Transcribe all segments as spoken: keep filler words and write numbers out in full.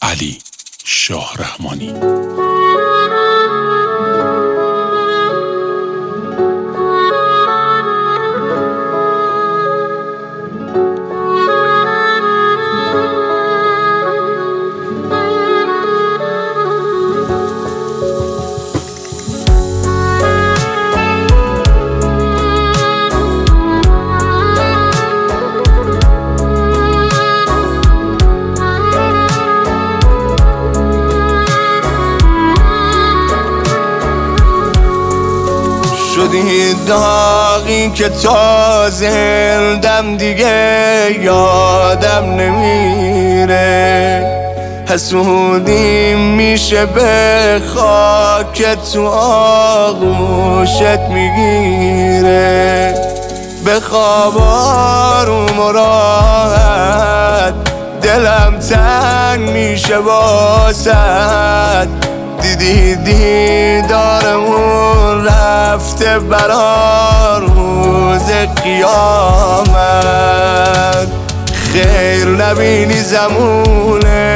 علی شاهرحمانی. شدی داغی که تا زندم دیگه یادم نمیره، حسودی میشه به خاک تو آغوشت میگیره. به خواب آروم و راحت دلم تنگ میشه واسد، دیدی دیدارمون رفته برا روز قیامت. خیر نبینی زمونه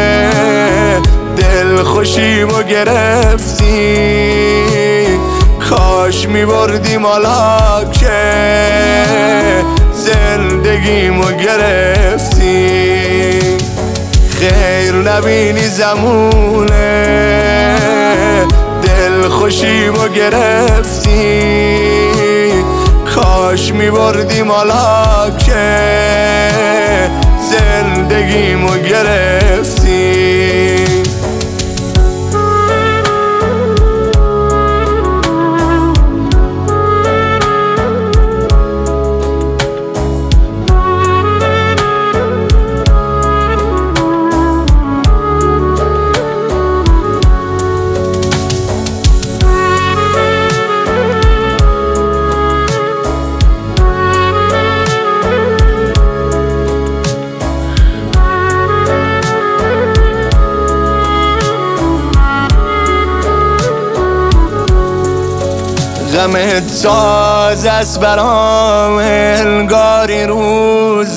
دل خوشیمو گرفتی، کاش میبردیم حالا که زندگیمو گرفتی. خیر نبینی زمونه دل خوشیمو گرفتی، کاش میبردیم حالا که زندگیمو گرفتی. غمت تازه است برام، انگاری روز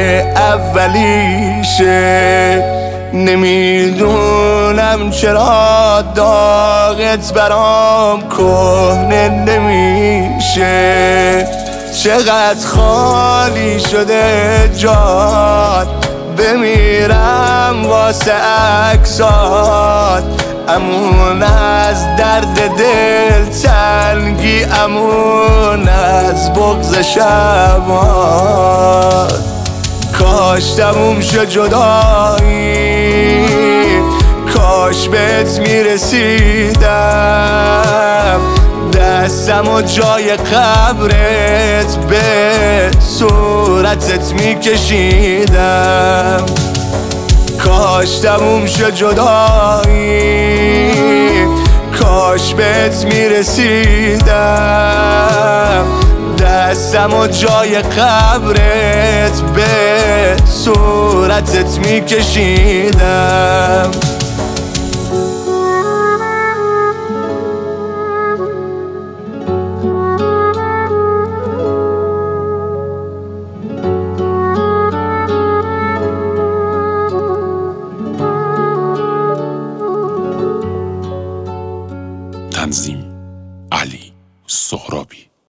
اولیشه. نمیدونم چرا داغت برام کهنه نمیشه. چقدر خالی شده جات، بمیرم واسه عکسات. امون از درد دل تنگی، امون از بغض شبات. کاش تموم شد جدایی، کاش بهت میرسیدم، دستم و جای قبرت به صورتت میکشیدم. کاش تموم شد جدایی، کاش بهت میرسیدم، دستم و جای قبرت به صورتت میکشیدم.